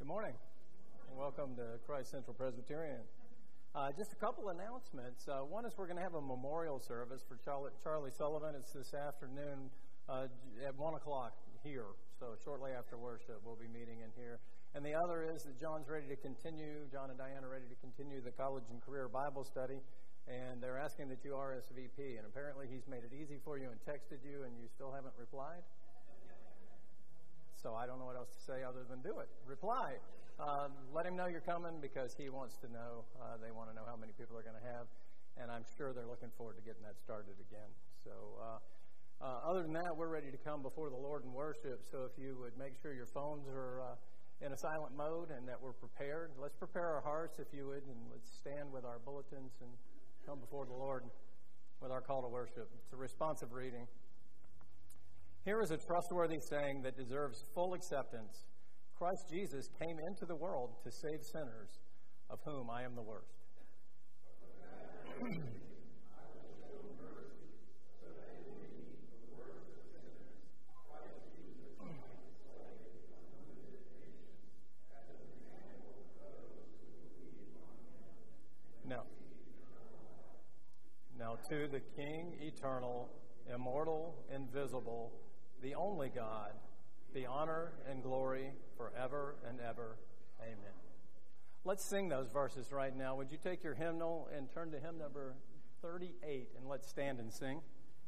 Good morning. Welcome to Christ Central Presbyterian. Just a couple announcements. One is we're going to have a memorial service for Charlie Sullivan. It's this afternoon at 1 o'clock here. So shortly after worship, we'll be meeting in here. And the other is that John and Diane are ready to continue the college and career Bible study. And they're asking that you RSVP. And apparently he's made it easy for you and texted you, and you still haven't replied. So I don't know what else to say other than do it. Reply. Let him know you're coming because he wants to know. They want to know how many people they're going to have. And I'm sure they're looking forward to getting that started again. So other than that, we're ready to come before the Lord in worship. So if you would make sure your phones are in a silent mode and that we're prepared. Let's prepare our hearts, if you would, and let's stand with our bulletins and come before the Lord with our call to worship. It's a responsive reading. Here is a trustworthy saying that deserves full acceptance. Christ Jesus came into the world to save sinners, of whom I am the worst. Now to the King, eternal, immortal, invisible, the only God, the honor and glory forever and ever. Amen. Let's sing those verses right now. Would you take your hymnal and turn to hymn number 38, and let's stand and sing.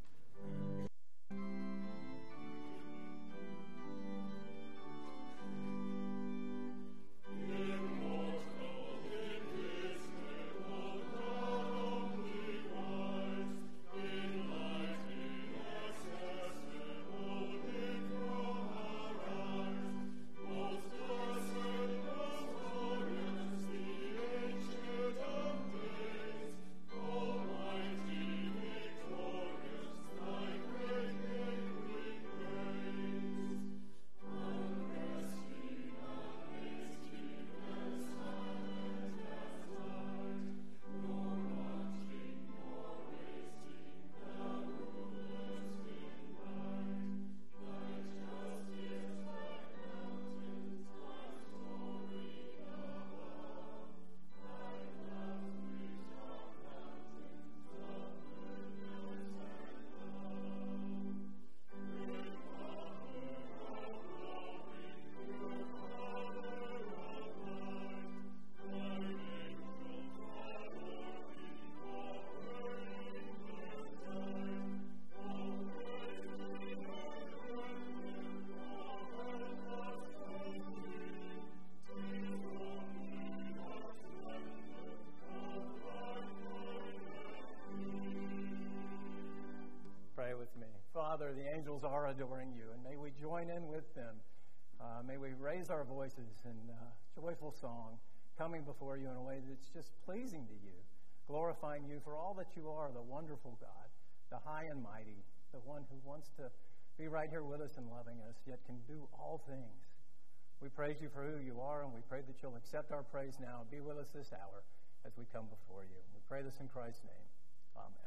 Father, the angels are adoring you, and may we join in with them. May we raise our voices in joyful song, coming before you in a way that's just pleasing to you, glorifying you for all that you are, the wonderful God, the high and mighty, the one who wants to be right here with us and loving us, yet can do all things. We praise you for who you are, and we pray that you'll accept our praise now and be with us this hour as we come before you. We pray this in Christ's name. Amen.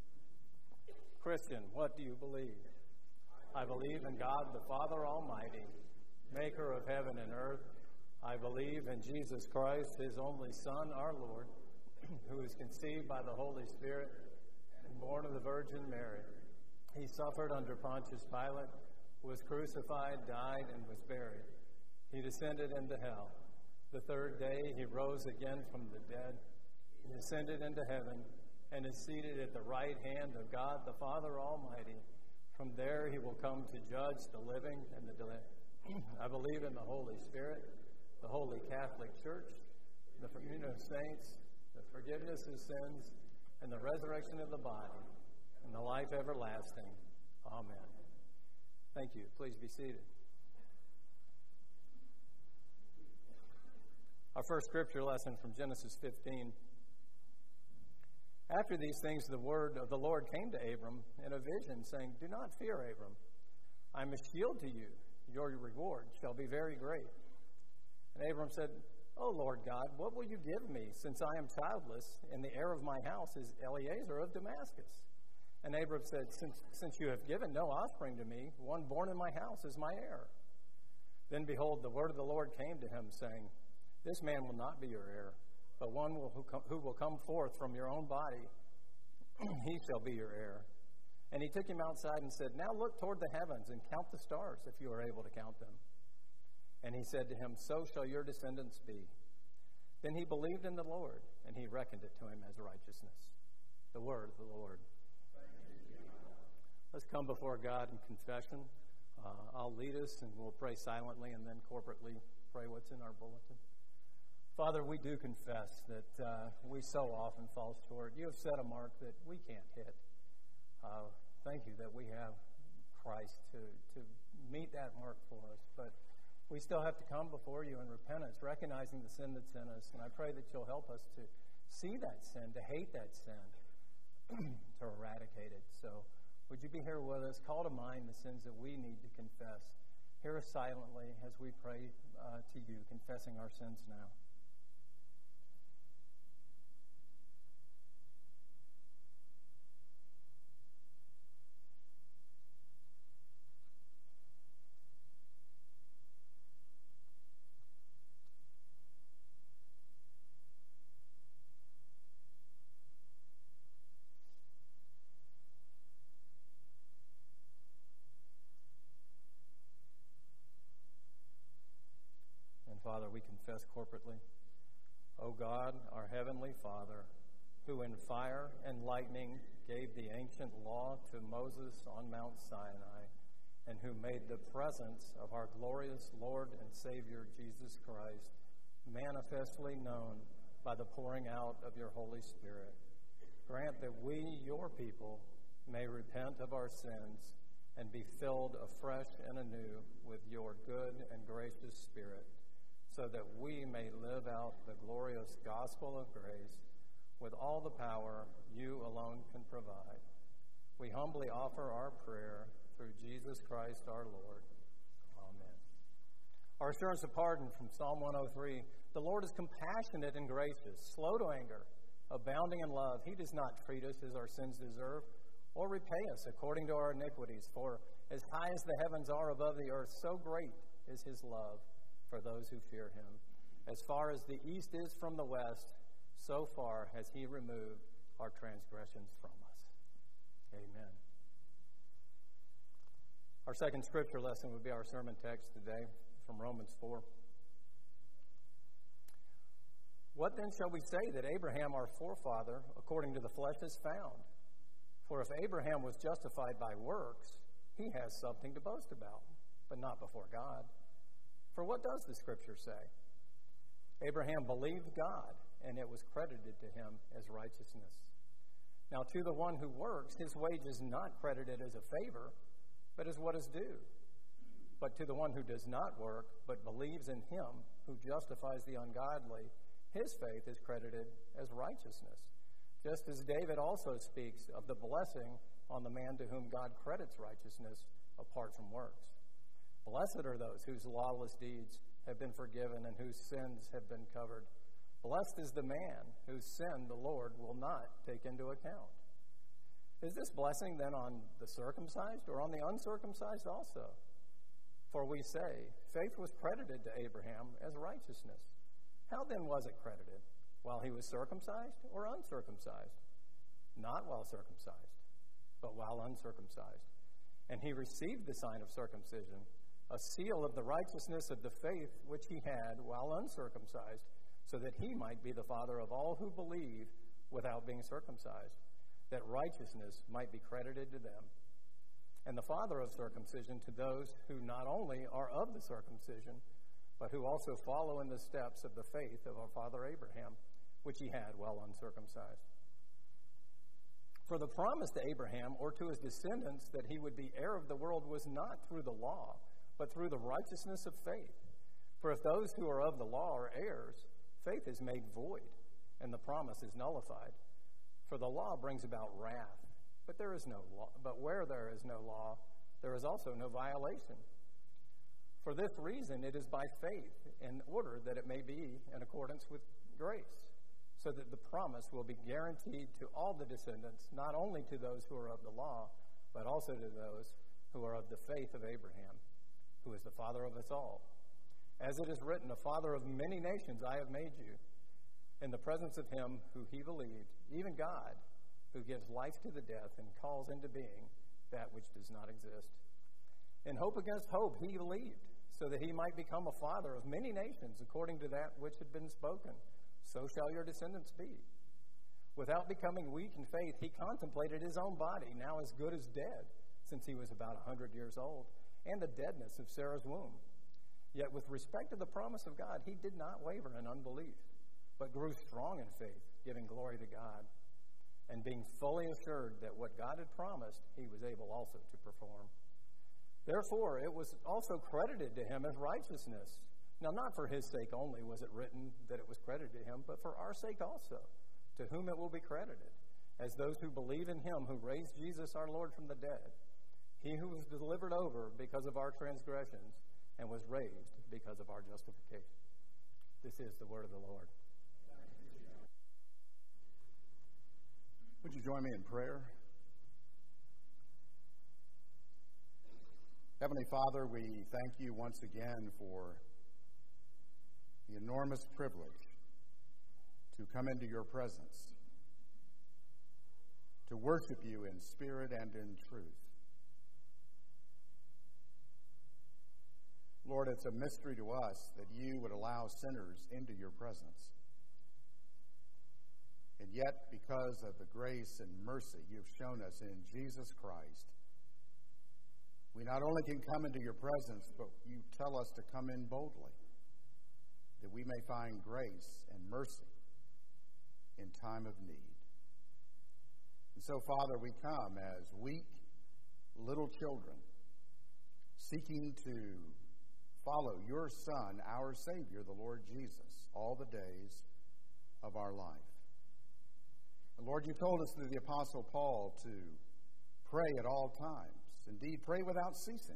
Christian, what do you believe? I believe in God the Father Almighty, maker of heaven and earth. I believe in Jesus Christ, his only Son, our Lord, who was conceived by the Holy Spirit and born of the Virgin Mary. He suffered under Pontius Pilate, was crucified, died, and was buried. He descended into hell. The third day he rose again from the dead. He ascended into heaven and is seated at the right hand of God the Father Almighty. From there he will come to judge the living and the dead. I believe in the Holy Spirit, the Holy Catholic Church, the communion of saints, the forgiveness of sins, and the resurrection of the body, and the life everlasting. Amen. Thank you. Please be seated. Our first scripture lesson from Genesis 15. After these things, the word of the Lord came to Abram in a vision, saying, "Do not fear, Abram. I am a shield to you. Your reward shall be very great." And Abram said, "O Lord God, what will you give me, since I am childless, and the heir of my house is Eliezer of Damascus?" And Abram said, Since you have given no offspring to me, one born in my house is my heir." Then behold, the word of the Lord came to him, saying, This man will not be your heir, but one who will come forth from your own body, he shall be your heir. And he took him outside and said, Now look toward the heavens and count the stars, if you are able to count them. And he said to him, So shall your descendants be. Then he believed in the Lord, and he reckoned it to him as righteousness. The word of the Lord. Let's come before God in confession. I'll lead us, and we'll pray silently and then corporately pray what's in our bulletin. Father, we do confess that we so often fall short. You have set a mark that we can't hit. Thank you that we have Christ to meet that mark for us. But we still have to come before you in repentance, recognizing the sin that's in us. And I pray that you'll help us to see that sin, to hate that sin, to eradicate it. So would you be here with us? Call to mind the sins that we need to confess. Hear us silently as we pray to you, confessing our sins now. Father, we confess corporately. O God, our heavenly Father, who in fire and lightning gave the ancient law to Moses on Mount Sinai, and who made the presence of our glorious Lord and Savior Jesus Christ manifestly known by the pouring out of your Holy Spirit, grant that we, your people, may repent of our sins and be filled afresh and anew with your good and gracious Spirit, so that we may live out the glorious gospel of grace with all the power you alone can provide. We humbly offer our prayer through Jesus Christ our Lord. Amen. Our assurance of pardon from Psalm 103, the Lord is compassionate and gracious, slow to anger, abounding in love. He does not treat us as our sins deserve, or repay us according to our iniquities. For as high as the heavens are above the earth, so great is his love for those who fear him. As far as the east is from the west, so far has he removed our transgressions from us. Amen. Our second scripture lesson would be our sermon text today from Romans 4. What then shall we say that Abraham, our forefather, according to the flesh, has found? For if Abraham was justified by works, he has something to boast about, but not before God. For what does the Scripture say? Abraham believed God, and it was credited to him as righteousness. Now to the one who works, his wage is not credited as a favor, but as what is due. But to the one who does not work, but believes in him who justifies the ungodly, his faith is credited as righteousness. Just as David also speaks of the blessing on the man to whom God credits righteousness apart from works. Blessed are those whose lawless deeds have been forgiven and whose sins have been covered. Blessed is the man whose sin the Lord will not take into account. Is this blessing then on the circumcised or on the uncircumcised also? For we say, faith was credited to Abraham as righteousness. How then was it credited? While he was circumcised or uncircumcised? Not while circumcised, but while uncircumcised. And he received the sign of circumcision, a seal of the righteousness of the faith which he had while uncircumcised, so that he might be the father of all who believe without being circumcised, that righteousness might be credited to them. And the father of circumcision to those who not only are of the circumcision, but who also follow in the steps of the faith of our father Abraham, which he had while uncircumcised. For the promise to Abraham or to his descendants that he would be heir of the world was not through the law, but through the righteousness of faith. For if those who are of the law are heirs, faith is made void, and the promise is nullified. For the law brings about wrath, but there is no law. But where there is no law, there is also no violation. For this reason, it is by faith, in order that it may be in accordance with grace, so that the promise will be guaranteed to all the descendants, not only to those who are of the law, but also to those who are of the faith of Abraham, who is the father of us all. As it is written, a father of many nations I have made you, in the presence of him who he believed, even God, who gives life to the death and calls into being that which does not exist. In hope against hope he believed, so that he might become a father of many nations, according to that which had been spoken. So shall your descendants be. Without becoming weak in faith, he contemplated his own body, now as good as dead, since he was about 100 years old, and the deadness of Sarah's womb. Yet with respect to the promise of God, he did not waver in unbelief, but grew strong in faith, giving glory to God, and being fully assured that what God had promised, he was able also to perform. Therefore, it was also credited to him as righteousness. Now, not for his sake only was it written that it was credited to him, but for our sake also, to whom it will be credited, as those who believe in him who raised Jesus our Lord from the dead, he who was delivered over because of our transgressions and was raised because of our justification. This is the word of the Lord. Would you join me in prayer? Heavenly Father, we thank you once again for the enormous privilege to come into your presence, to worship you in spirit and in truth. Lord, it's a mystery to us that you would allow sinners into your presence. And yet, because of the grace and mercy you've shown us in Jesus Christ, we not only can come into your presence, but you tell us to come in boldly, that we may find grace and mercy in time of need. And so, Father, we come as weak little children, seeking to follow your Son, our Savior, the Lord Jesus, all the days of our life. And Lord, you told us through the Apostle Paul to pray at all times. Indeed, pray without ceasing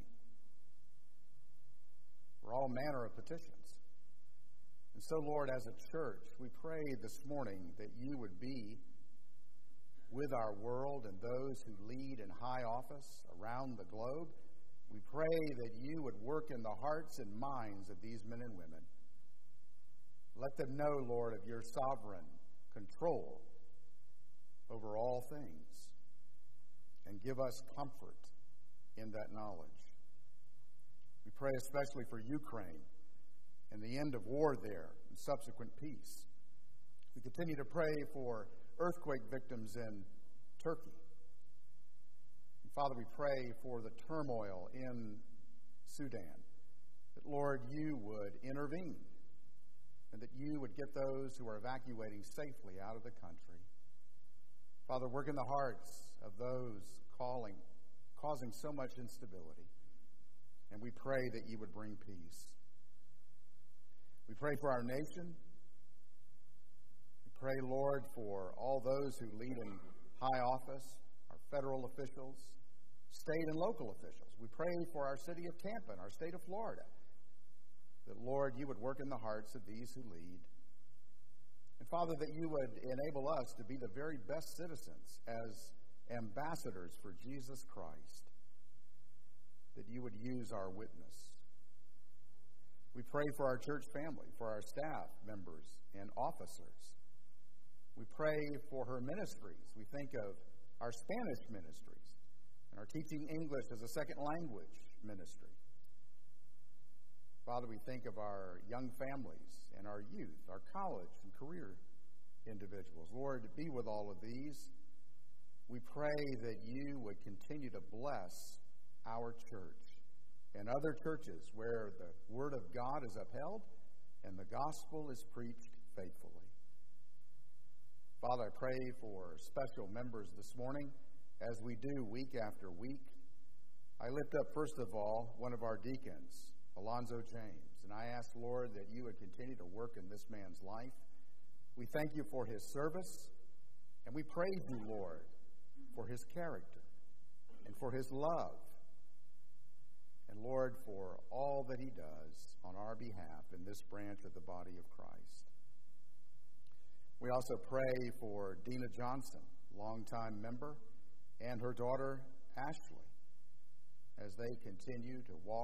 for all manner of petitions. And so, Lord, as a church, we pray this morning that you would be with our world and those who lead in high office around the globe. We pray that you would work in the hearts and minds of these men and women. Let them know, Lord, of your sovereign control over all things, and give us comfort in that knowledge. We pray especially for Ukraine and the end of war there and subsequent peace. We continue to pray for earthquake victims in Turkey. And Father, we pray for the turmoil in Sudan, that, Lord, you would intervene and that you would get those who are evacuating safely out of the country. Father, work in the hearts of those causing so much instability. And we pray that you would bring peace. We pray for our nation. We pray, Lord, for all those who lead in high office, our federal officials, state and local officials. We pray for our city of Tampa and our state of Florida, that, Lord, you would work in the hearts of these who lead. And, Father, that you would enable us to be the very best citizens as ambassadors for Jesus Christ, that you would use our witness. We pray for our church family, for our staff members and officers. We pray for her ministries. We think of our Spanish ministries and our teaching English as a second language ministry. Father, we think of our young families and our youth, our college and career individuals. Lord, be with all of these. We pray that you would continue to bless our church and other churches where the Word of God is upheld and the gospel is preached faithfully. Father, I pray for special members this morning, as we do week after week. I lift up, first of all, one of our deacons, Alonzo James, and I ask, Lord, that you would continue to work in this man's life. We thank you for his service, and we praise you, Lord, for his character and for his love, and, Lord, for all that he does on our behalf in this branch of the body of Christ. We also pray for Dina Johnson, longtime member, and her daughter, Ashley, as they continue to walk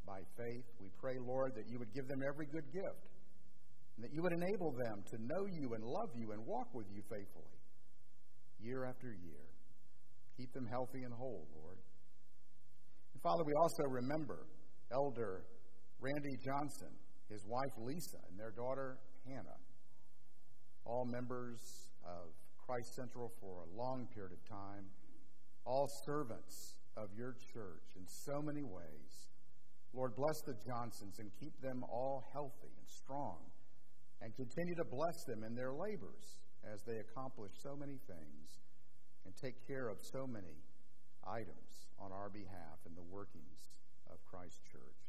by faith. We pray, Lord, that you would give them every good gift, and that you would enable them to know you and love you and walk with you faithfully year after year. Keep them healthy and whole, Lord. And Father, we also remember Elder Randy Johnson, his wife Lisa, and their daughter Hannah, all members of Christ Central for a long period of time, all servants of your church in so many ways. Lord, bless the Johnsons and keep them all healthy and strong, and continue to bless them in their labors as they accomplish so many things and take care of so many items on our behalf in the workings of Christ Church.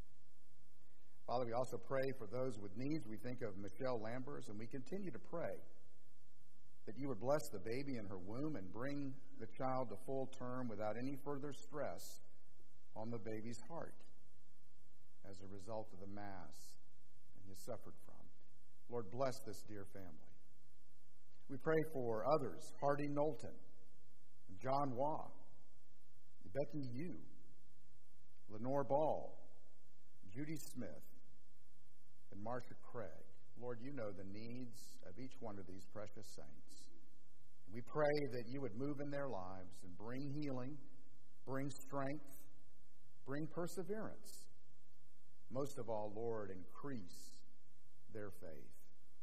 Father, we also pray for those with needs. We think of Michelle Lambers, and we continue to pray that you would bless the baby in her womb and bring the child to full term without any further stress on the baby's heart as a result of the mass that he has suffered from. Lord, bless this dear family. We pray for others, Hardy Knowlton, John Waugh, Becky Yu, Lenore Ball, Judy Smith, and Marcia Craig. Lord, you know the needs of each one of these precious saints. We pray that you would move in their lives and bring healing, bring strength, bring perseverance. Most of all, Lord, increase their faith.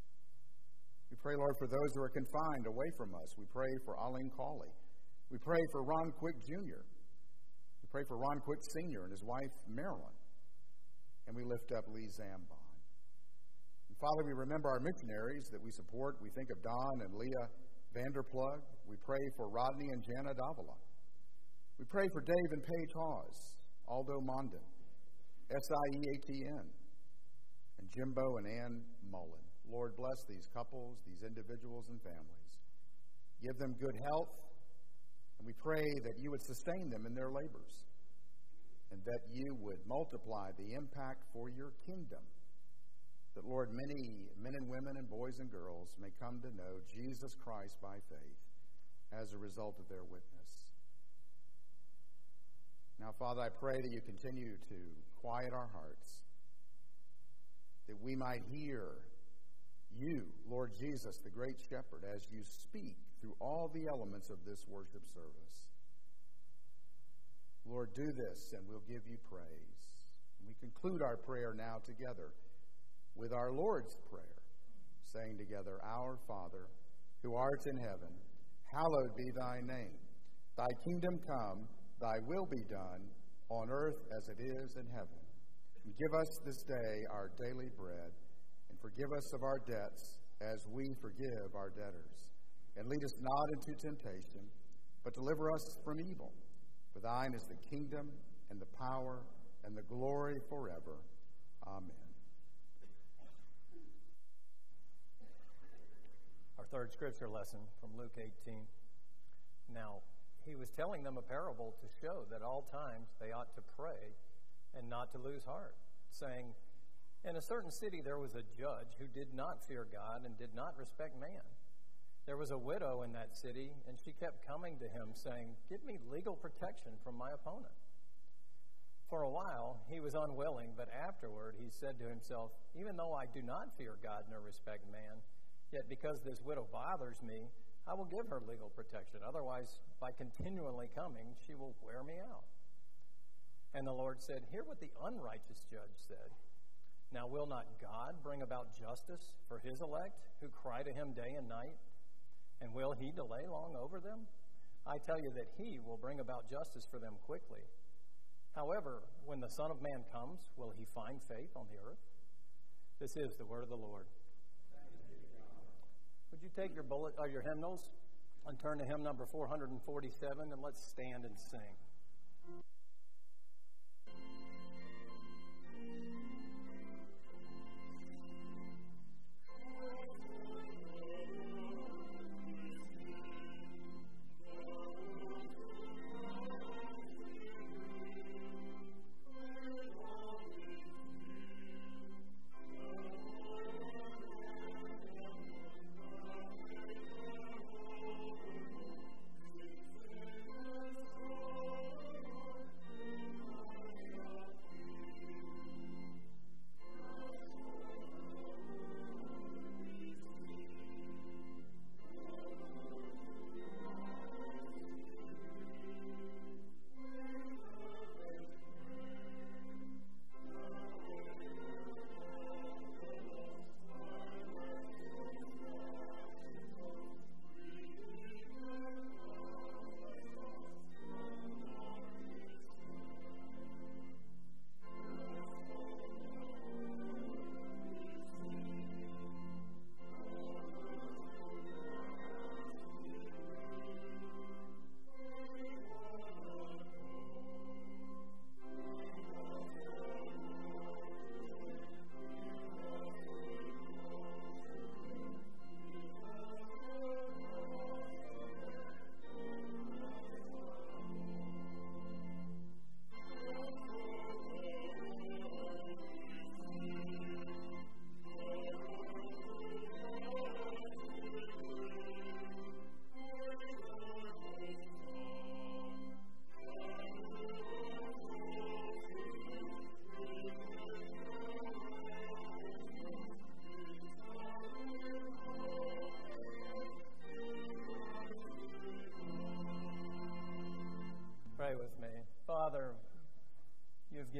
We pray, Lord, for those who are confined away from us. We pray for Arlene Cawley. We pray for Ron Quick Jr. We pray for Ron Quick Sr. and his wife, Marilyn. And we lift up Lee Zambon. And Father, we remember our missionaries that we support. We think of Don and Leah Vanderplug. We pray for Rodney and Jana Davila. We pray for Dave and Paige Hawes, Aldo Mondin, SIEATN, and Jimbo and Ann Mullen. Lord, bless these couples, these individuals and families. Give them good health, and we pray that you would sustain them in their labors, and that you would multiply the impact for your kingdom. That, Lord, many men and women and boys and girls may come to know Jesus Christ by faith as a result of their witness. Now, Father, I pray that you continue to quiet our hearts, that we might hear you, Lord Jesus, the great shepherd, as you speak through all the elements of this worship service. Lord, do this, and we'll give you praise. And we conclude our prayer now together with our Lord's Prayer, saying together, Our Father, who art in heaven, hallowed be thy name. Thy kingdom come, thy will be done, on earth as it is in heaven. And give us this day our daily bread, and forgive us of our debts as we forgive our debtors. And lead us not into temptation, but deliver us from evil. For thine is the kingdom, and the power, and the glory forever. Amen. Our third scripture lesson from Luke 18. Now, he was telling them a parable to show that all times they ought to pray and not to lose heart, saying, In a certain city there was a judge who did not fear God and did not respect man. There was a widow in that city, and she kept coming to him, saying, Give me legal protection from my opponent. For a while he was unwilling, but afterward he said to himself, Even though I do not fear God nor respect man, yet because this widow bothers me, I will give her legal protection. Otherwise, by continually coming, she will wear me out. And the Lord said, Hear what the unrighteous judge said. Now will not God bring about justice for his elect, who cry to him day and night? And will he delay long over them? I tell you that he will bring about justice for them quickly. However, when the Son of Man comes, will he find faith on the earth? This is the word of the Lord. Would you take your hymnals and turn to hymn number 447, and let's stand and sing. Thank you.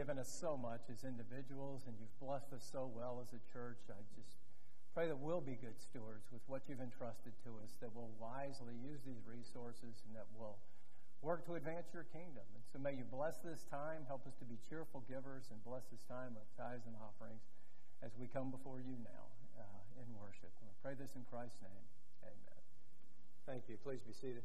given us so much as individuals, and you've blessed us so well as a church. I just pray that we'll be good stewards with what you've entrusted to us, that we'll wisely use these resources, and that we'll work to advance your kingdom. And so may you bless this time, help us to be cheerful givers, and bless this time of tithes and offerings as we come before you now in worship. And we pray this in Christ's name. Amen. Thank you. Please be seated.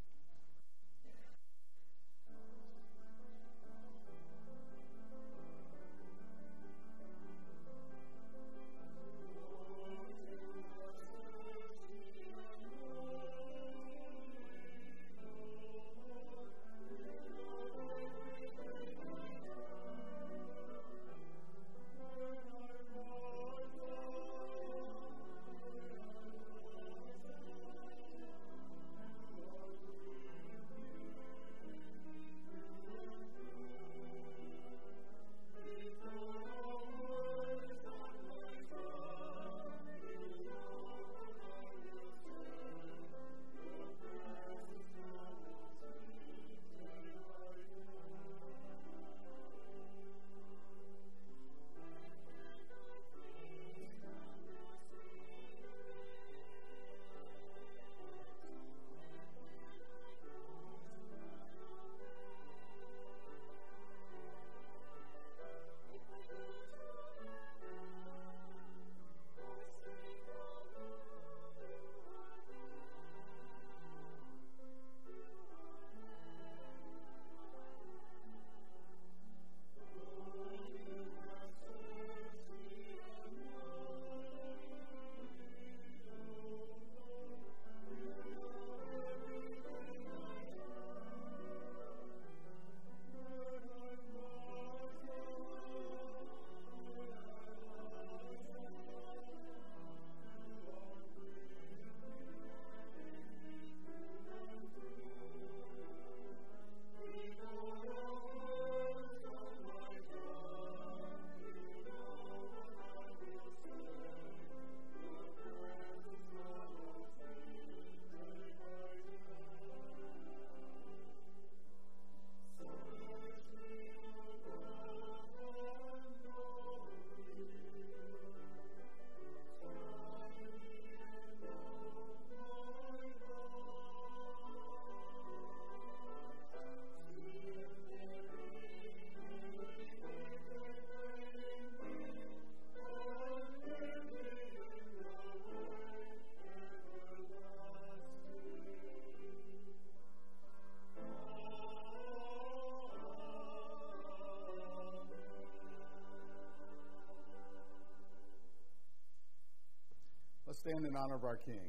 Let's stand in honor of our King.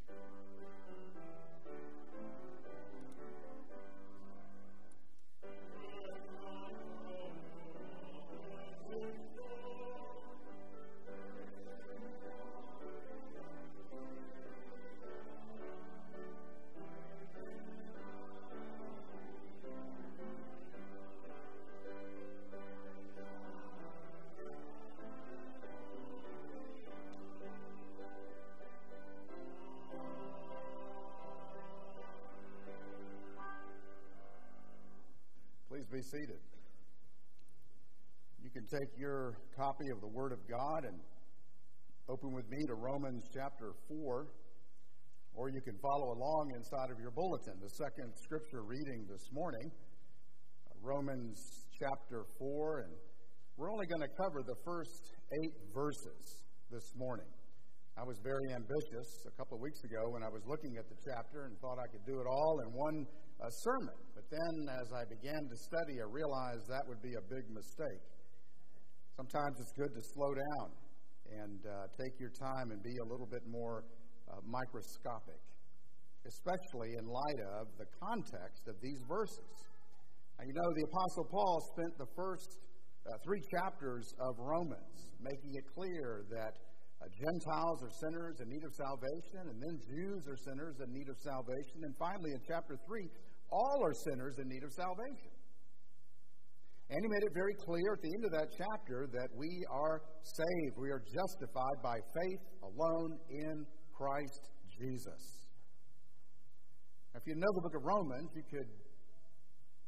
Please be seated. You can take your copy of the Word of God and open with me to Romans chapter 4, or you can follow along inside of your bulletin. The second scripture reading this morning, Romans chapter 4, and we're only going to cover the first 8 verses this morning. I was very ambitious a couple of weeks ago when I was looking at the chapter and thought I could do it all in one sermon. But then as I began to study, I realized that would be a big mistake. Sometimes it's good to slow down and take your time and be a little bit more microscopic, especially in light of the context of these verses. Now, you know, the Apostle Paul spent the first 3 chapters of Romans making it clear that Gentiles are sinners in need of salvation, and then Jews are sinners in need of salvation, and finally in chapter 3, all are sinners in need of salvation. And he made it very clear at the end of that chapter that we are saved. We are justified by faith alone in Christ Jesus. Now, if you know the book of Romans, you could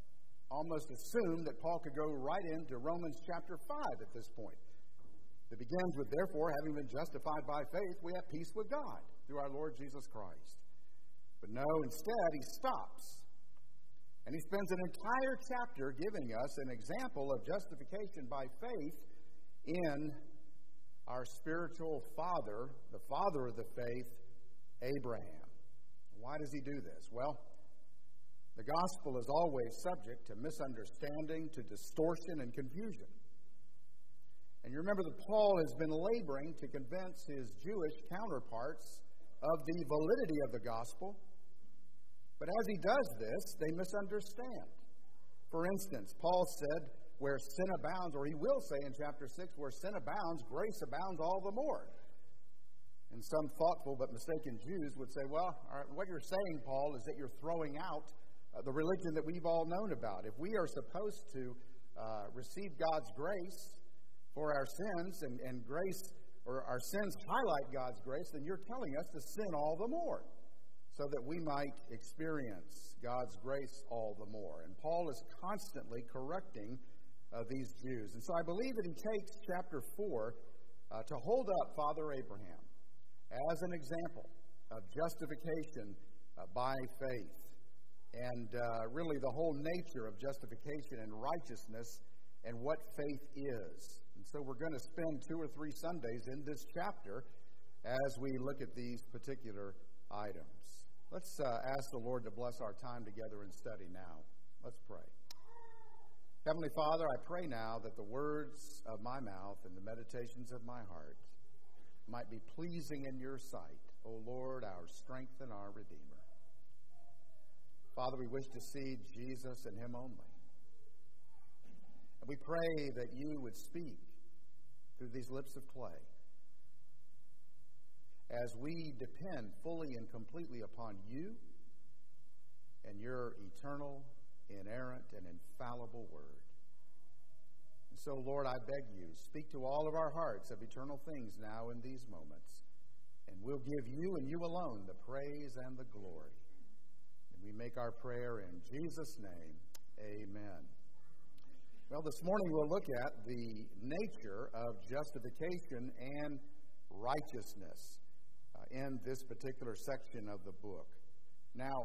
almost assume that Paul could go right into Romans chapter 5 at this point. It begins with, therefore, having been justified by faith, we have peace with God through our Lord Jesus Christ. But no, instead, he stops. And he spends an entire chapter giving us an example of justification by faith in our spiritual father, the father of the faith, Abraham. Why does he do this? Well, the gospel is always subject to misunderstanding, to distortion and confusion. And you remember that Paul has been laboring to convince his Jewish counterparts of the validity of the gospel. But as he does this, they misunderstand. For instance, Paul said, where sin abounds, or he will say in chapter 6, where sin abounds, grace abounds all the more. And some thoughtful but mistaken Jews would say, well, what you're saying, Paul, is that you're throwing out the religion that we've all known about. If we are supposed to receive God's grace for our sins, and grace, or our sins highlight God's grace, then you're telling us to sin all the more, so that we might experience God's grace all the more. And Paul is constantly correcting these Jews. And so I believe that he takes chapter 4 to hold up Father Abraham as an example of justification by faith, and really the whole nature of justification and righteousness and what faith is. And so we're going to spend 2 or 3 Sundays in this chapter as we look at these particular items. Let's ask the Lord to bless our time together and study now. Let's pray. Heavenly Father, I pray now that the words of my mouth and the meditations of my heart might be pleasing in your sight, O Lord, our strength and our Redeemer. Father, we wish to see Jesus and him only. And we pray that you would speak through these lips of clay as we depend fully and completely upon you and your eternal, inerrant, and infallible word. And so, Lord, I beg you, speak to all of our hearts of eternal things now in these moments, and we'll give you and you alone the praise and the glory. And we make our prayer in Jesus' name. Amen. Well, this morning we'll look at the nature of justification and righteousness in this particular section of the book. Now,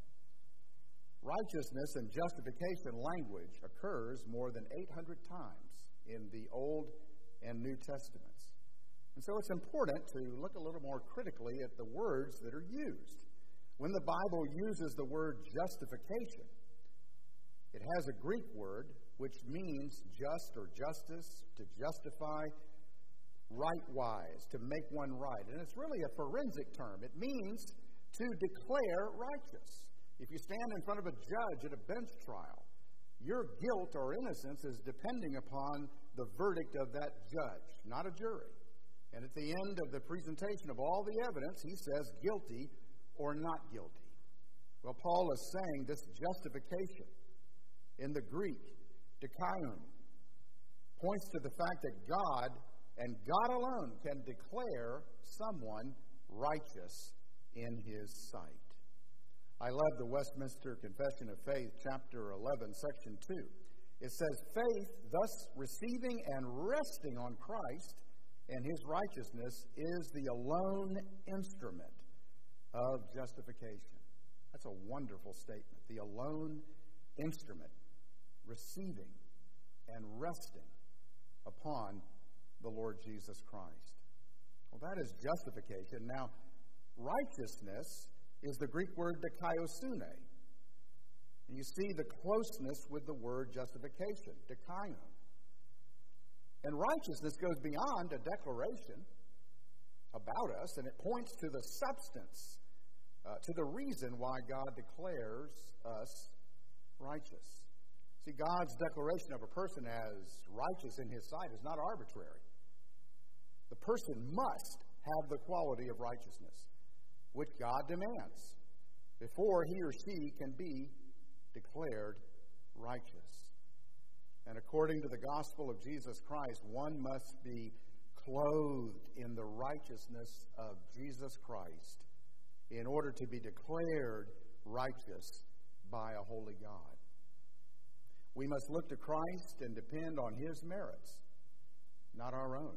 righteousness and justification language occurs more than 800 times in the Old and New Testaments. And so it's important to look a little more critically at the words that are used. When the Bible uses the word justification, it has a Greek word which means just or justice, to justify, right-wise, to make one right. And it's really a forensic term. It means to declare righteous. If you stand in front of a judge at a bench trial, your guilt or innocence is depending upon the verdict of that judge, not a jury. And at the end of the presentation of all the evidence, he says guilty or not guilty. Well, Paul is saying this justification in the Greek, dikaion, points to the fact that God and God alone can declare someone righteous in his sight. I love the Westminster Confession of Faith, chapter 11, section 2. It says, faith, thus receiving and resting on Christ and his righteousness, is the alone instrument of justification. That's a wonderful statement. The alone instrument, receiving and resting upon the Lord Jesus Christ. Well, that is justification. Now, righteousness is the Greek word dikaiosune. And you see the closeness with the word justification, dikaion. And righteousness goes beyond a declaration about us, and it points to the substance, to the reason why God declares us righteous. See, God's declaration of a person as righteous in his sight is not arbitrary. The person must have the quality of righteousness, which God demands, before he or she can be declared righteous. And according to the gospel of Jesus Christ, one must be clothed in the righteousness of Jesus Christ in order to be declared righteous by a holy God. We must look to Christ and depend on His merits, not our own.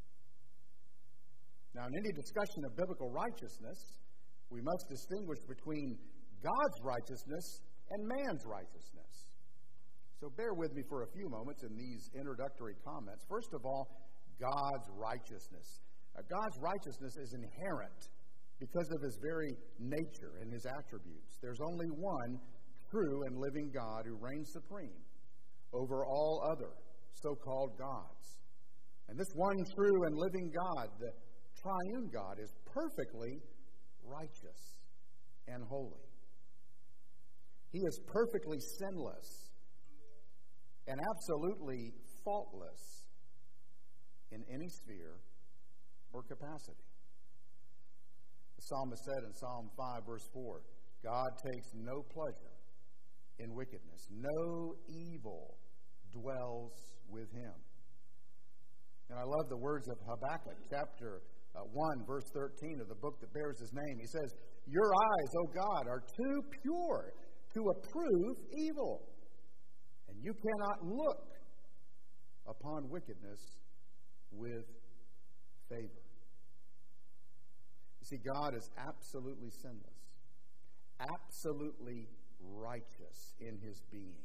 Now, in any discussion of biblical righteousness, we must distinguish between God's righteousness and man's righteousness. So bear with me for a few moments in these introductory comments. First of all, God's righteousness. God's righteousness is inherent because of His very nature and His attributes. There's only one true and living God who reigns supreme over all other so-called gods. And this one true and living God, the triune God, is perfectly righteous and holy. He is perfectly sinless and absolutely faultless in any sphere or capacity. The psalmist said in Psalm 5, verse 4, God takes no pleasure in wickedness. No evil dwells with Him. And I love the words of Habakkuk, chapter 1, verse 13 of the book that bears his name. He says, Your eyes, O God, are too pure to approve evil, and you cannot look upon wickedness with favor. You see, God is absolutely sinless, absolutely righteous in His being.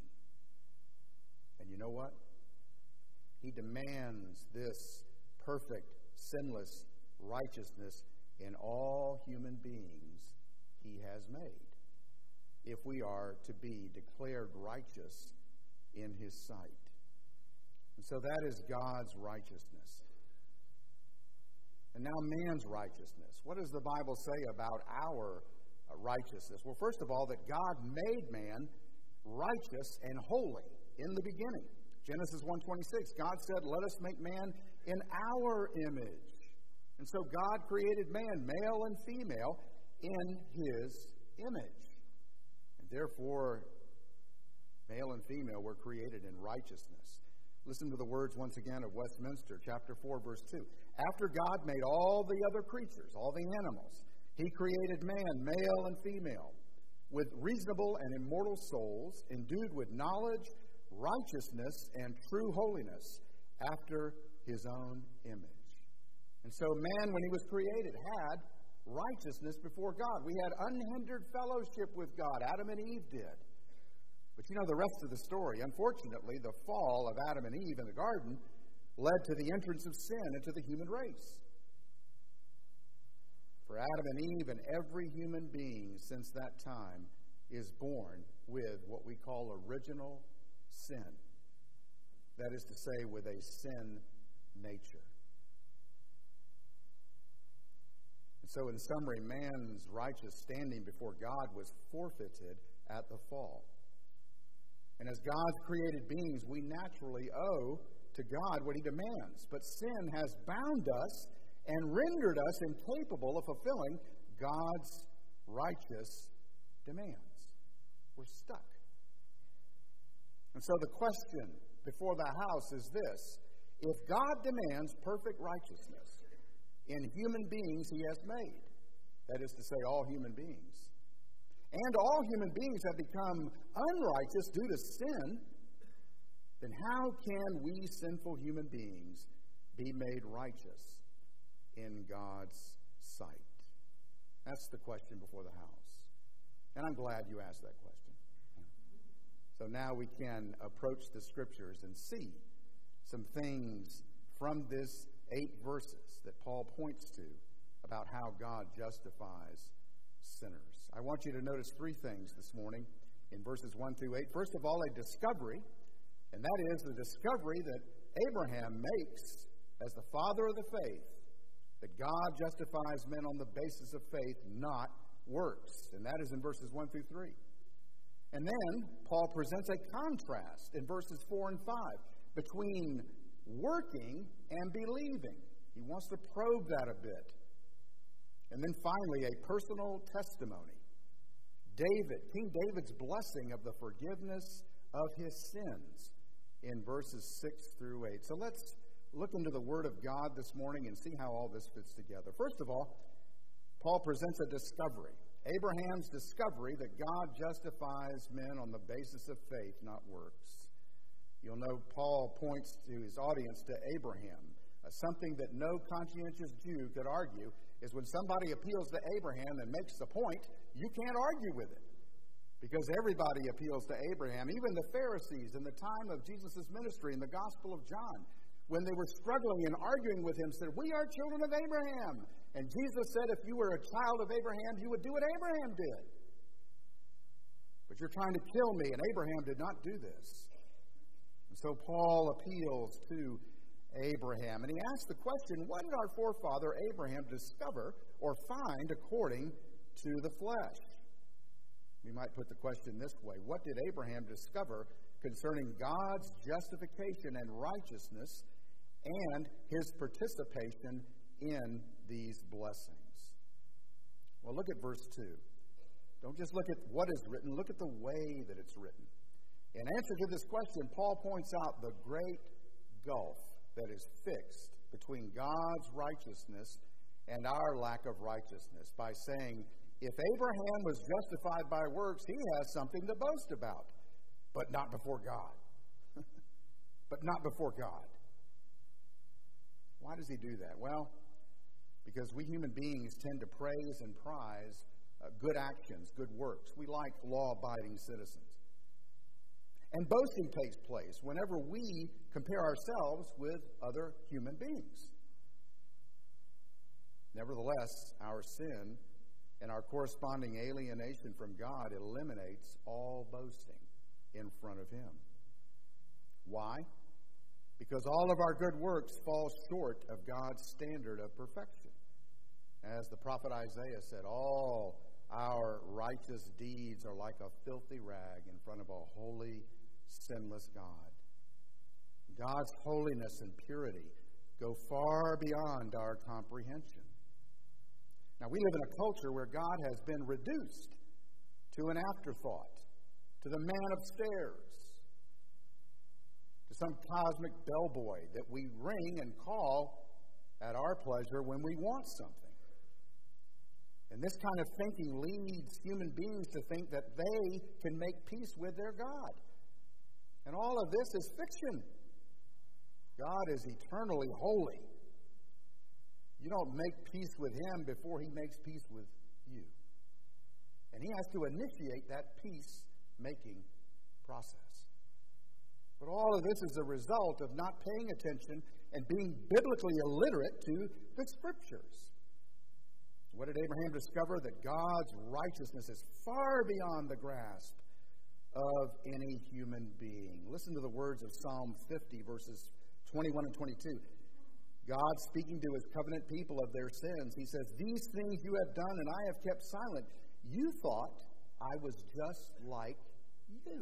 And you know what? He demands this perfect, sinless righteousness in all human beings He has made, if we are to be declared righteous in His sight. And so that is God's righteousness. And now man's righteousness. What does the Bible say about our righteousness? Well, first of all, that God made man righteous and holy in the beginning. Genesis 1:26, God said, Let us make man in our image. And so God created man, male and female, in His image. And therefore, male and female were created in righteousness. Listen to the words once again of Westminster, chapter 4, verse 2. After God made all the other creatures, all the animals, He created man, male and female, with reasonable and immortal souls, endued with knowledge, righteousness, and true holiness, after His own image. And so man, when he was created, had righteousness before God. We had unhindered fellowship with God. Adam and Eve did. But you know the rest of the story. Unfortunately, the fall of Adam and Eve in the garden led to the entrance of sin into the human race. For Adam and Eve and every human being since that time is born with what we call original sin. That is to say, with a sin nature. And so, in summary, man's righteous standing before God was forfeited at the fall. And as God's created beings, we naturally owe to God what He demands. But sin has bound us and rendered us incapable of fulfilling God's righteous demands. We're stuck. And so the question before the house is this: if God demands perfect righteousness in human beings He has made, that is to say, all human beings, and all human beings have become unrighteous due to sin, then how can we sinful human beings be made righteous in God's sight? That's the question before the house. And I'm glad you asked that question. So now we can approach the Scriptures and see some things from this 8 verses that Paul points to about how God justifies sinners. I want you to notice 3 things this morning in verses 1 through 8. First of all, a discovery, and that is the discovery that Abraham makes as the father of the faith, that God justifies men on the basis of faith, not works. And that is in verses 1 through 3. And then Paul presents a contrast in verses 4 and 5 between working and believing. He wants to probe that a bit. And then finally, a personal testimony. King David's blessing of the forgiveness of his sins in verses 6 through 8. So let's look into the Word of God this morning and see how all this fits together. First of all, Paul presents a discovery. Abraham's discovery that God justifies men on the basis of faith, not works. You'll know Paul points to his audience to Abraham. Something that no conscientious Jew could argue is when somebody appeals to Abraham and makes the point, you can't argue with it. Because everybody appeals to Abraham, even the Pharisees in the time of Jesus' ministry in the Gospel of John, when they were struggling and arguing with him, said, "We are children of Abraham." And Jesus said, if you were a child of Abraham, you would do what Abraham did. But you're trying to kill me, and Abraham did not do this. And so Paul appeals to Abraham, and he asks the question, what did our forefather Abraham discover or find according to the flesh? We might put the question this way, what did Abraham discover concerning God's justification and righteousness and his participation in these blessings? Well, look at verse 2. Don't just look at what is written, look at the way that it's written. In answer to this question, Paul points out the great gulf that is fixed between God's righteousness and our lack of righteousness by saying, if Abraham was justified by works, he has something to boast about, but not before God. But not before God. Why does he do that? Well, because we human beings tend to praise and prize good actions, good works. We like law-abiding citizens. And boasting takes place whenever we compare ourselves with other human beings. Nevertheless, our sin and our corresponding alienation from God eliminates all boasting in front of Him. Why? Because all of our good works fall short of God's standard of perfection. As the prophet Isaiah said, all our righteous deeds are like a filthy rag in front of a holy, sinless God. God's holiness and purity go far beyond our comprehension. Now, we live in a culture where God has been reduced to an afterthought, to the man upstairs, to some cosmic bellboy that we ring and call at our pleasure when we want something. And this kind of thinking leads human beings to think that they can make peace with their God. And all of this is fiction. God is eternally holy. You don't make peace with Him before He makes peace with you. And He has to initiate that peace-making process. But all of this is a result of not paying attention and being biblically illiterate to the Scriptures. What did Abraham discover? That God's righteousness is far beyond the grasp of any human being. Listen to the words of Psalm 50, verses 21 and 22. God, speaking to His covenant people of their sins, He says, "These things you have done, and I have kept silent. You thought I was just like you.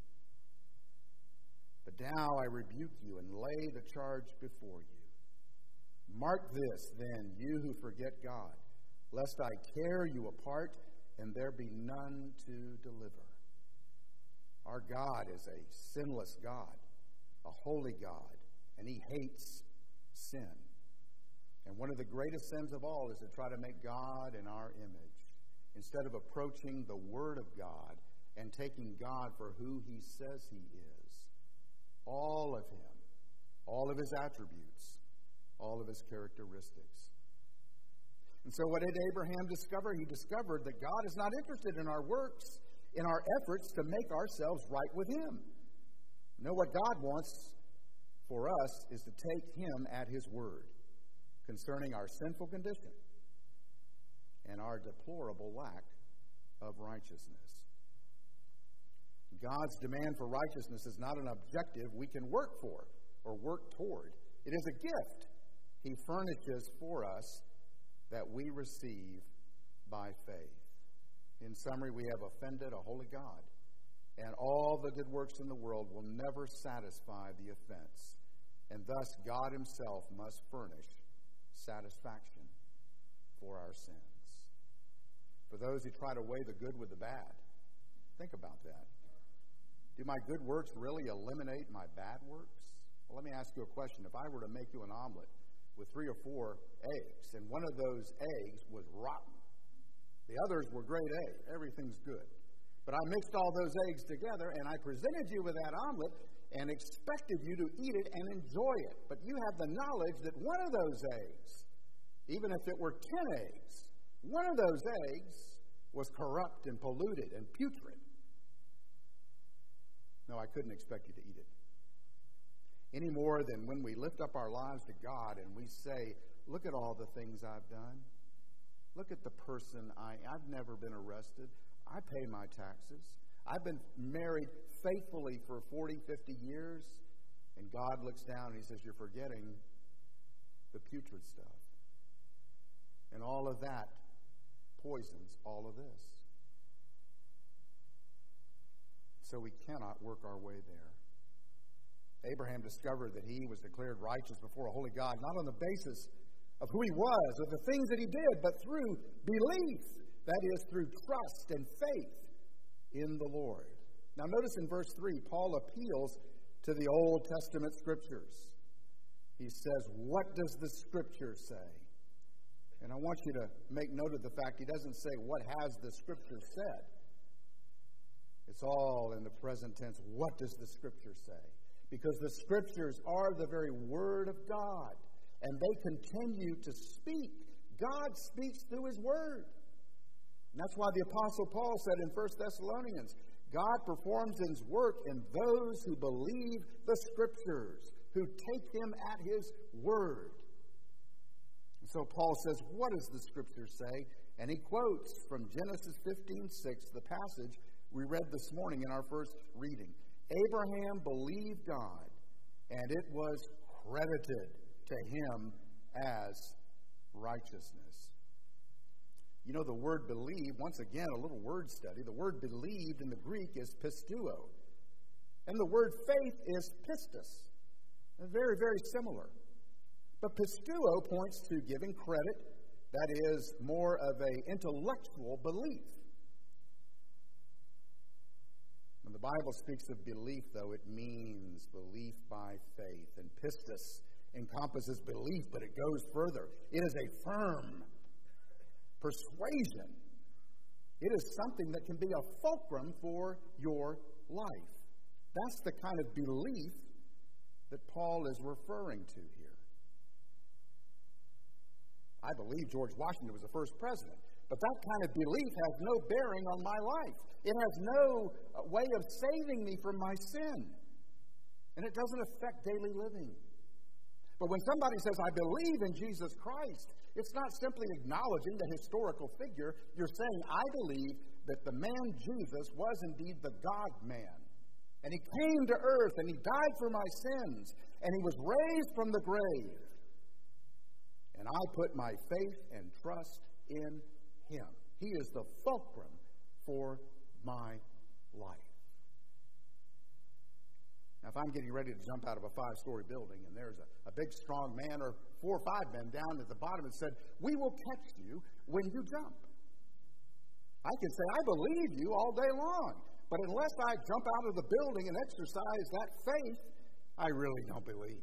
But now I rebuke you and lay the charge before you. Mark this, then, you who forget God, lest I tear you apart and there be none to deliver." Our God is a sinless God, a holy God, and He hates sin. And one of the greatest sins of all is to try to make God in our image, instead of approaching the Word of God and taking God for who He says He is. All of Him, all of His attributes, all of His characteristics. And so what did Abraham discover? He discovered that God is not interested in our works, in our efforts to make ourselves right with Him. No, what God wants for us is to take Him at His word concerning our sinful condition and our deplorable lack of righteousness. God's demand for righteousness is not an objective we can work for or work toward. It is a gift He furnishes for us that we receive by faith. In summary, we have offended a holy God, and all the good works in the world will never satisfy the offense. And thus, God Himself must furnish satisfaction for our sins. For those who try to weigh the good with the bad, think about that. Do my good works really eliminate my bad works? Well, let me ask you a question. If I were to make you an omelet with 3 or 4 eggs, and one of those eggs was rotten, the others were grade A, everything's good. But I mixed all those eggs together, and I presented you with that omelet, and expected you to eat it and enjoy it. But you have the knowledge that one of those eggs, even if it were 10 eggs, one of those eggs was corrupt and polluted and putrid. No, I couldn't expect you to eat it. Any more than when we lift up our lives to God and we say, look at all the things I've done. Look at the person I've never been arrested. I pay my taxes. I've been married faithfully for 40, 50 years. And God looks down and he says, you're forgetting the putrid stuff. And all of that poisons all of this. So we cannot work our way there. Abraham discovered that he was declared righteous before a holy God, not on the basis of who he was or the things that he did, but through belief. That is, through trust and faith in the Lord. Now notice in verse 3, Paul appeals to the Old Testament Scriptures. He says, what does the Scripture say? And I want you to make note of the fact he doesn't say, what has the Scripture said? It's all in the present tense. What does the Scripture say? Because the Scriptures are the very Word of God. And they continue to speak. God speaks through His Word. And that's why the Apostle Paul said in 1 Thessalonians, God performs His work in those who believe the Scriptures, who take Him at His Word. And so Paul says, what does the Scripture say? And he quotes from Genesis 15:6, the passage we read this morning in our first reading. Abraham believed God, and it was credited to him as righteousness. You know, the word believe, once again, a little word study. The word believed in the Greek is pisteuo. And the word faith is pistis. They're very, very similar. But pisteuo points to giving credit. That is more of an intellectual belief. When the Bible speaks of belief, though, it means belief by faith. And pistis encompasses belief, but it goes further. It is a firm persuasion. It is something that can be a fulcrum for your life. That's the kind of belief that Paul is referring to here. I believe George Washington was the first president, but that kind of belief has no bearing on my life. It has no way of saving me from my sin, and it doesn't affect daily living. But when somebody says, I believe in Jesus Christ, it's not simply acknowledging the historical figure. You're saying, I believe that the man Jesus was indeed the God-man. And He came to earth, and He died for my sins, and He was raised from the grave. And I put my faith and trust in Him. He is the fulcrum for my life. Now, if I'm getting ready to jump out of a 5-story building and there's a big, strong man or 4 or 5 men down at the bottom and said, we will catch you when you jump. I can say, I believe you all day long. But unless I jump out of the building and exercise that faith, I really don't believe.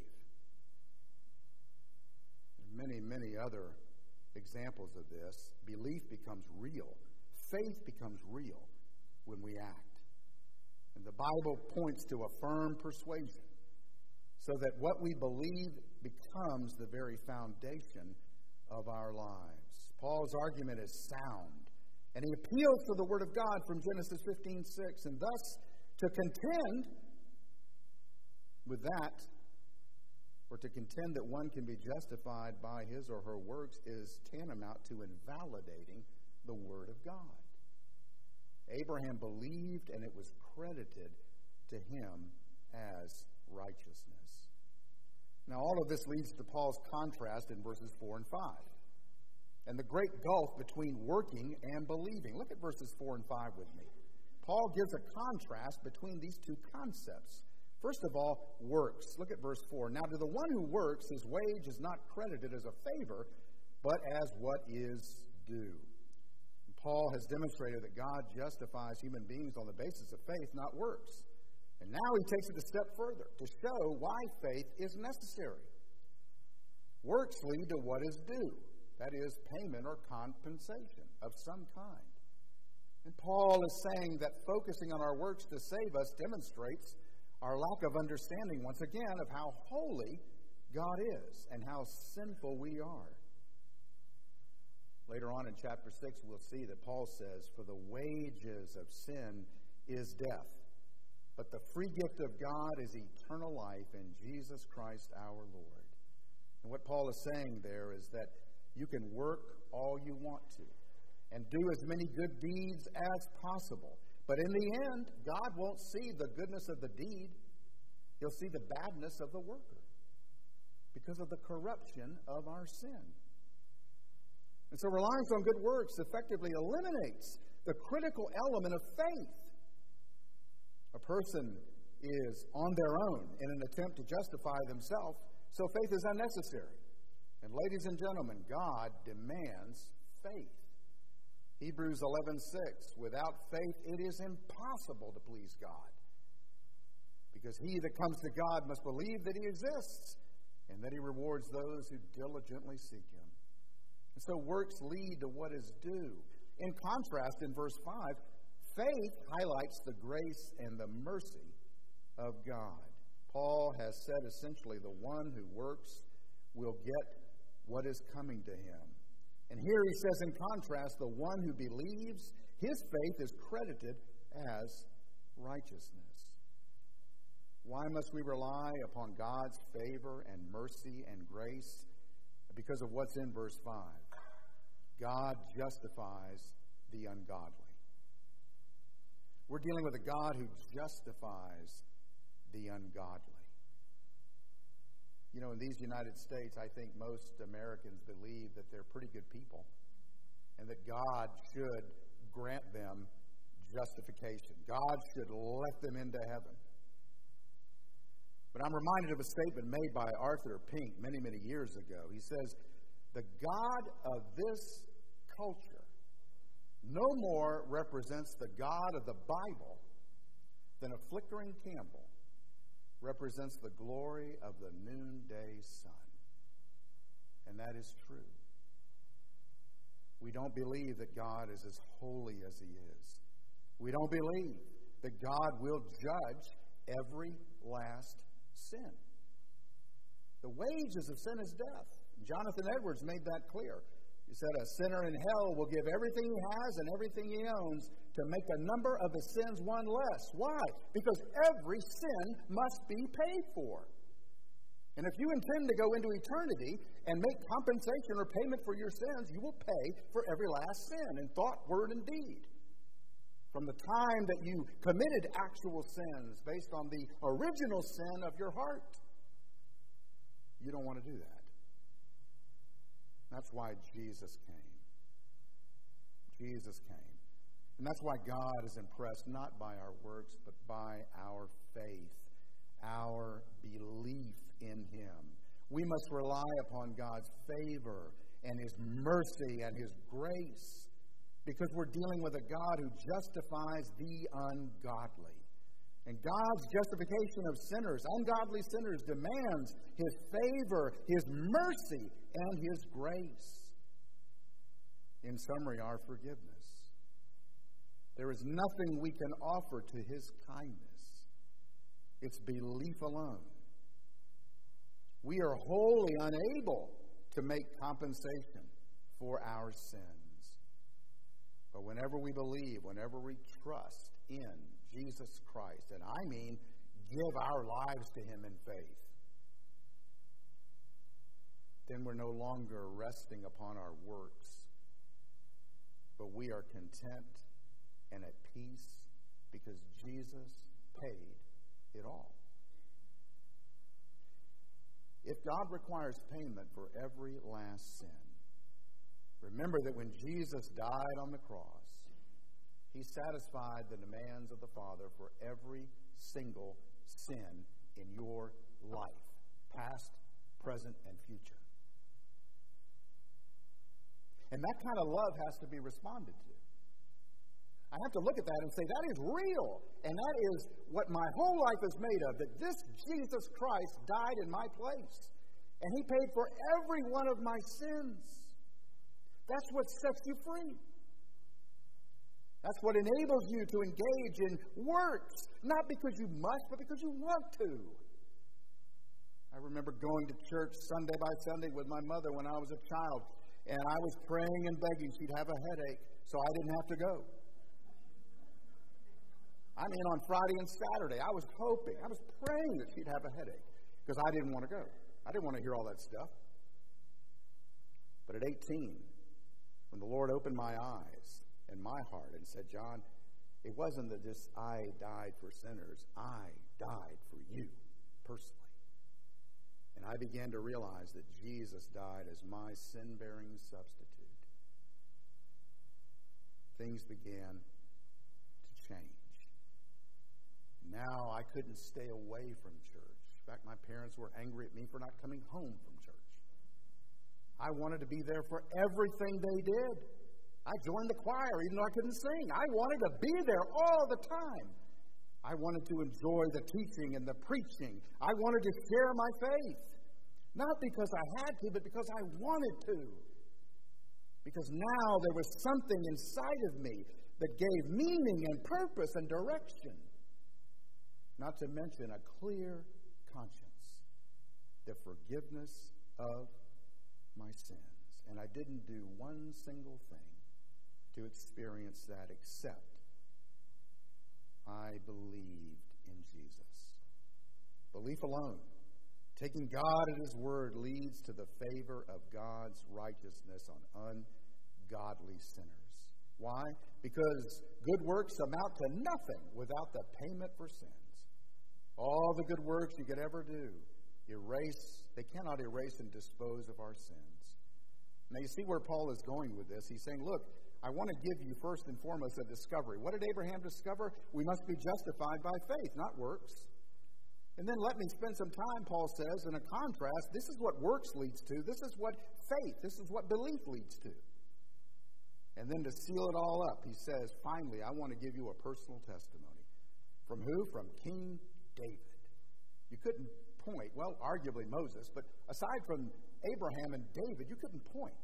There are many, many other examples of this. Belief becomes real. Faith becomes real when we act. And the Bible points to a firm persuasion so that what we believe becomes the very foundation of our lives. Paul's argument is sound, and he appeals to the Word of God from Genesis 15:6, and thus to contend with that, or to contend that one can be justified by his or her works, is tantamount to invalidating the Word of God. Abraham believed, and it was credited to him as righteousness. Now, all of this leads to Paul's contrast in verses 4 and 5, and the great gulf between working and believing. Look at verses 4 and 5 with me. Paul gives a contrast between these two concepts. First of all, works. Look at verse 4. Now, to the one who works, his wage is not credited as a favor, but as what is due. Paul has demonstrated that God justifies human beings on the basis of faith, not works. And now he takes it a step further to show why faith is necessary. Works lead to what is due. That is, payment or compensation of some kind. And Paul is saying that focusing on our works to save us demonstrates our lack of understanding, once again, of how holy God is and how sinful we are. Later on in chapter 6, we'll see that Paul says, "For the wages of sin is death, but the free gift of God is eternal life in Jesus Christ our Lord." And what Paul is saying there is that you can work all you want to and do as many good deeds as possible. But in the end, God won't see the goodness of the deed. He'll see the badness of the worker because of the corruption of our sin. And so reliance on good works effectively eliminates the critical element of faith. A person is on their own in an attempt to justify themselves, so faith is unnecessary. And ladies and gentlemen, God demands faith. Hebrews 11:6, "Without faith it is impossible to please God, because he that comes to God must believe that he exists, and that he rewards those who diligently seek him." And so works lead to what is due. In contrast, in verse 5, faith highlights the grace and the mercy of God. Paul has said essentially the one who works will get what is coming to him. And here he says, in contrast, the one who believes, his faith is credited as righteousness. Why must we rely upon God's favor and mercy and grace? Because of what's in verse 5. God justifies the ungodly. We're dealing with a God who justifies the ungodly. You know, in these United States, I think most Americans believe that they're pretty good people and that God should grant them justification. God should let them into heaven. But I'm reminded of a statement made by Arthur Pink many, many years ago. He says, "The God of this culture no more represents the God of the Bible than a flickering candle represents the glory of the noonday sun." And that is true. We don't believe that God is as holy as he is. We don't believe that God will judge every last sin. The wages of sin is death. Jonathan Edwards made that clear. He said, "A sinner in hell will give everything he has and everything he owns to make the number of his sins one less." Why? Because every sin must be paid for. And if you intend to go into eternity and make compensation or payment for your sins, you will pay for every last sin in thought, word, and deed. From the time that you committed actual sins based on the original sin of your heart. You don't want to do that. That's why Jesus came. Jesus came. And that's why God is impressed not by our works, but by our faith, our belief in him. We must rely upon God's favor and his mercy and his grace, because we're dealing with a God who justifies the ungodly. And God's justification of sinners, ungodly sinners, demands his favor, his mercy, and his grace. In summary, our forgiveness. There is nothing we can offer to his kindness. It's belief alone. We are wholly unable to make compensation for our sins. But whenever we believe, whenever we trust in Jesus Christ, and I mean give our lives to him in faith, then we're no longer resting upon our works, but we are content and at peace because Jesus paid it all. If God requires payment for every last sin, remember that when Jesus died on the cross, he satisfied the demands of the Father for every single sin in your life, past, present, and future. And that kind of love has to be responded to. I have to look at that and say, that is real. And that is what my whole life is made of, that this Jesus Christ died in my place. And he paid for every one of my sins. That's what sets you free. That's what enables you to engage in works, not because you must, but because you want to. I remember going to church Sunday by Sunday with my mother when I was a child, and I was praying and begging she'd have a headache so I didn't have to go. I mean, on Friday and Saturday, I was praying that she'd have a headache because I didn't want to go. I didn't want to hear all that stuff. But at 18, when the Lord opened my eyes and my heart and said, John, it wasn't that just I died for sinners. I died for you personally. And I began to realize that Jesus died as my sin-bearing substitute. Things began to change. Now I couldn't stay away from church. In fact, my parents were angry at me for not coming home from church. I wanted to be there for everything they did. I joined the choir even though I couldn't sing. I wanted to be there all the time. I wanted to enjoy the teaching and the preaching. I wanted to share my faith. Not because I had to, but because I wanted to. Because now there was something inside of me that gave meaning and purpose and direction. Not to mention a clear conscience. The forgiveness of my sins. And I didn't do one single thing to experience that except I believed in Jesus. Belief alone, taking God at His word, leads to the favor of God's righteousness on ungodly sinners. Why? Because good works amount to nothing without the payment for sins. All the good works you could ever do they cannot erase and dispose of our sins. Now you see where Paul is going with this. He's saying, look, I want to give you first and foremost a discovery. What did Abraham discover? We must be justified by faith, not works. And then let me spend some time, Paul says, in a contrast. This is what works leads to. This is what faith, this is what belief leads to. And then to seal it all up, he says, finally, I want to give you a personal testimony. From who? From King David. You couldn't point, well, arguably Moses, but aside from Abraham and David, you couldn't point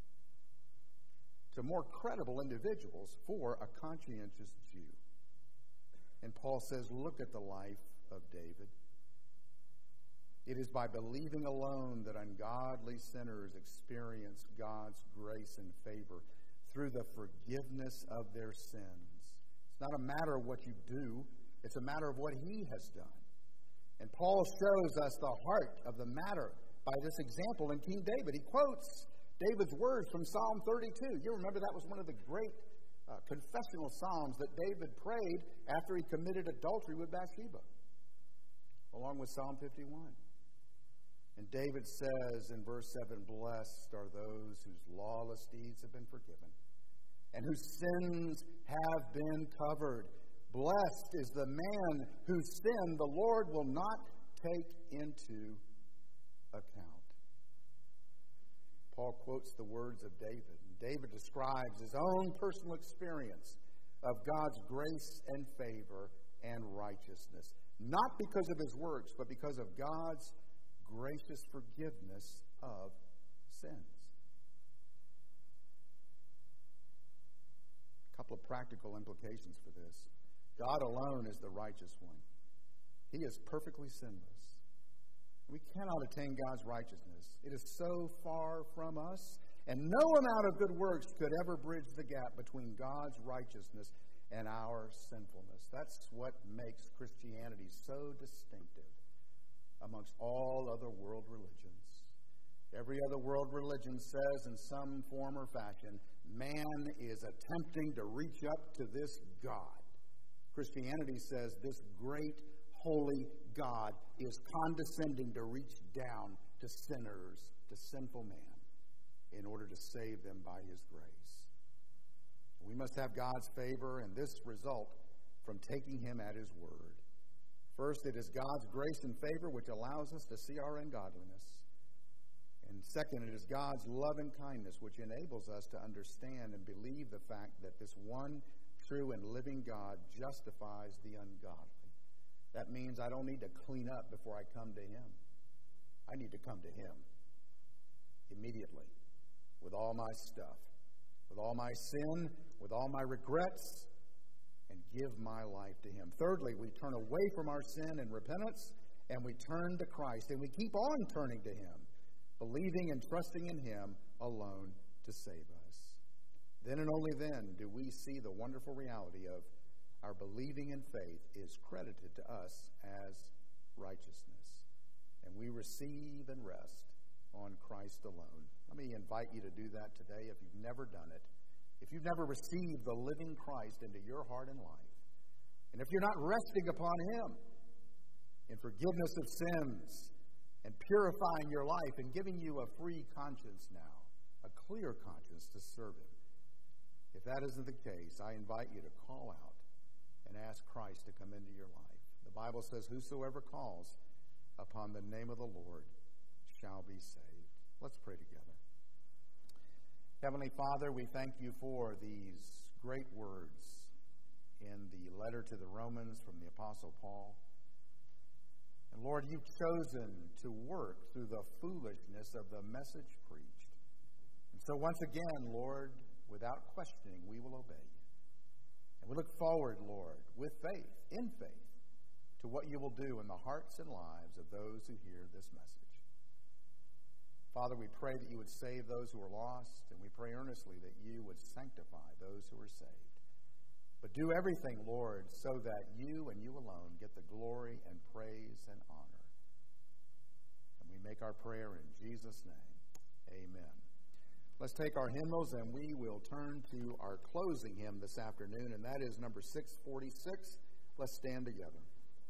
to more credible individuals for a conscientious Jew. And Paul says, look at the life of David. It is by believing alone that ungodly sinners experience God's grace and favor through the forgiveness of their sins. It's not a matter of what you do, it's a matter of what He has done. And Paul shows us the heart of the matter by this example in King David. He quotes David's words from Psalm 32. You remember that was one of the great confessional psalms that David prayed after he committed adultery with Bathsheba, along with Psalm 51. And David says in verse 7, blessed are those whose lawless deeds have been forgiven and whose sins have been covered. Blessed is the man whose sin the Lord will not take into account. Paul quotes the words of David. David describes his own personal experience of God's grace and favor and righteousness. Not because of his works, but because of God's gracious forgiveness of sins. A couple of practical implications for this. God alone is the righteous one. He is perfectly sinless. We cannot attain God's righteousness. It is so far from us, and no amount of good works could ever bridge the gap between God's righteousness and our sinfulness. That's what makes Christianity so distinctive amongst all other world religions. Every other world religion says in some form or fashion, man is attempting to reach up to this God. Christianity says this great, holy God is condescending to reach down to sinners, to sinful man, in order to save them by His grace. We must have God's favor, and this result from taking Him at His word. First, it is God's grace and favor which allows us to see our ungodliness. And second, it is God's love and kindness which enables us to understand and believe the fact that this one true and living God justifies the ungodly. That means I don't need to clean up before I come to Him. I need to come to Him immediately with all my stuff, with all my sin, with all my regrets, and give my life to him. Thirdly, we turn away from our sin and repentance, and we turn to Christ, and we keep on turning to him, believing and trusting in him alone to save us. Then and only then do we see the wonderful reality of our believing in faith is credited to us as righteousness, and we receive and rest on Christ alone. Let me invite you to do that today if you've never done it. If you've never received the living Christ into your heart and life, and if you're not resting upon him in forgiveness of sins and purifying your life and giving you a free conscience now, a clear conscience to serve him, if that isn't the case, I invite you to call out and ask Christ to come into your life. The Bible says, whosoever calls upon the name of the Lord shall be saved. Let's pray together. Heavenly Father, we thank you for these great words in the letter to the Romans from the Apostle Paul. And Lord, you've chosen to work through the foolishness of the message preached. And so once again, Lord, without questioning, we will obey you. And we look forward, Lord, with faith, in faith, to what you will do in the hearts and lives of those who hear this message. Father, we pray that you would save those who are lost, and we pray earnestly that you would sanctify those who are saved. But do everything, Lord, so that you and you alone get the glory and praise and honor. And we make our prayer in Jesus' name. Amen. Let's take our hymnals, and we will turn to our closing hymn this afternoon, and that is number 646. Let's stand together.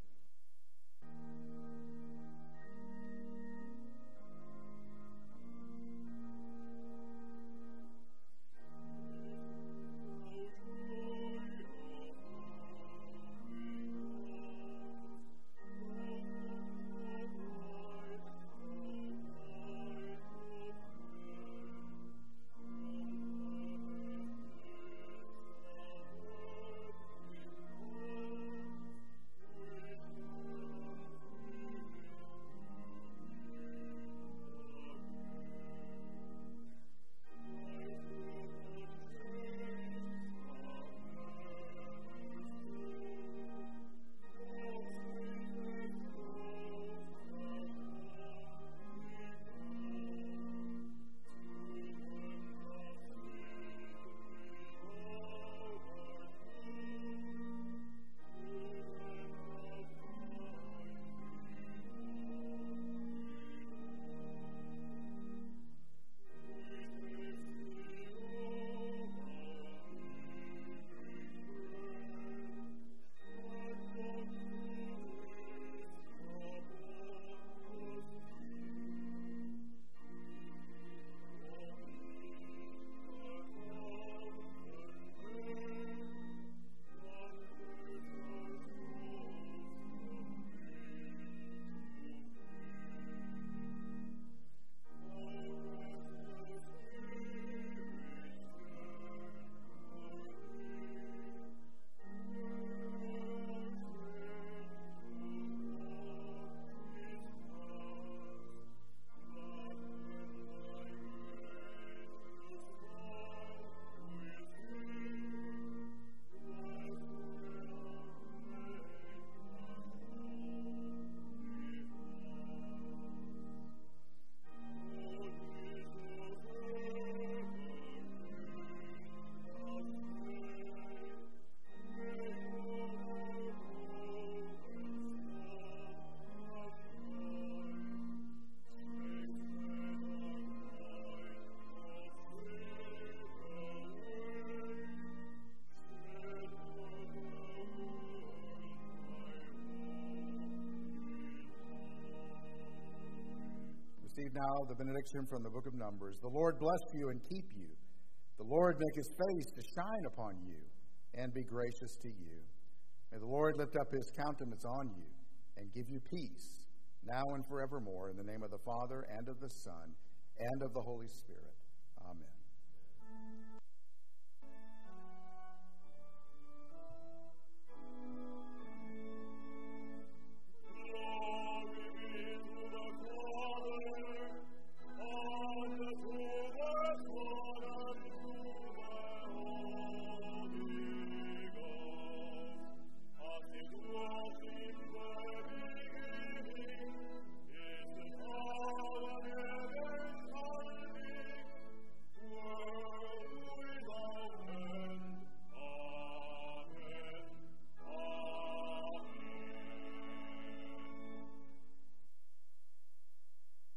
Receive now the benediction from the book of Numbers. The Lord bless you and keep you. The Lord make his face to shine upon you and be gracious to you. May the Lord lift up his countenance on you and give you peace, now and forevermore, in the name of the Father, and of the Son, and of the Holy Spirit. Amen.